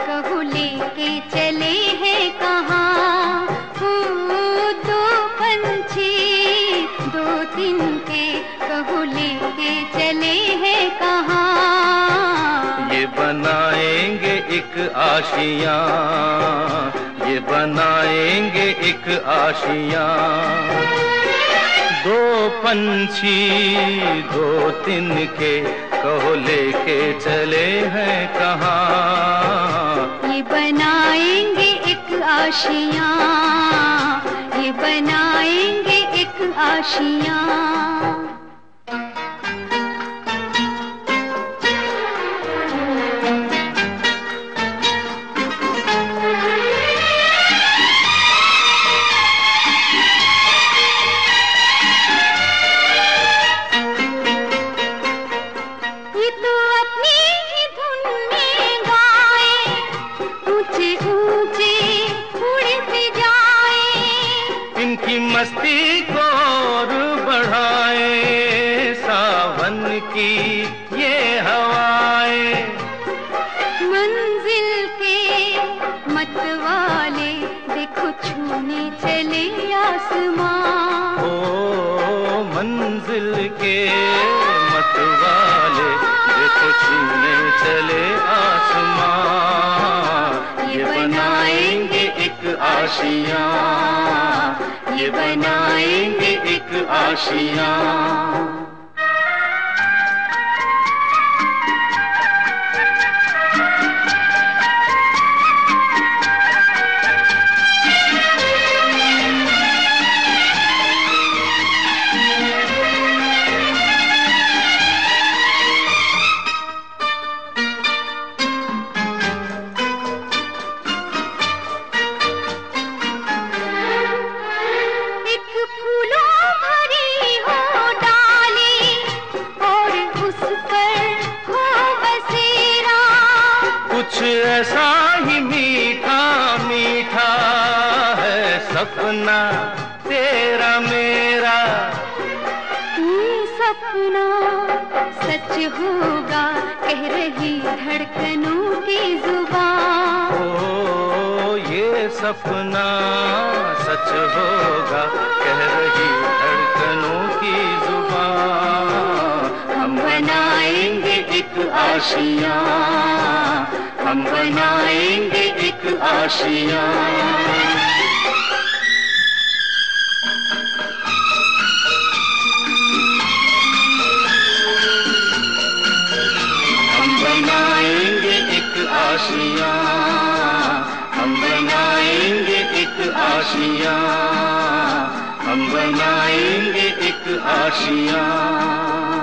कहूँ लेके चले हैं कहाँ। दो पंछी दो तिनके कहूँ लेके चले हैं कहाँ। ये बनाएंगे एक आशियाँ, ये बनाएंगे एक आशियाँ। दो पंछी दो तिनके कहो लेके चले हैं कहाँ। ये बनाएंगे एक आशियाँ, ये बनाएंगे एक आशियाँ। इनकी मस्ती को और बढ़ाए सावन की ये हवाएं। मंजिल के मतवाले देखो छूने चले आसमां। ओ मंजिल के मतवाले देखो छूने चले आसमां। ये बनाएंगे एक आशियाँ, ये बनाएंगे एक आशियाँ। कुछ ऐसा ही मीठा मीठा है सपना तेरा मेरा। ये सपना सच होगा कह रही धड़कनों की जुबान। ओ ये सपना सच होगा कह रही धड़कनों की जुबान। हम बनाएंगे एक आशियाँ, हम बनाएंगे एक आशियाँ। हम बनाएंगे एक आशियाँ, हम बनाएंगे एक आशियाँ, हम बनाएंगे एक आशियाँ।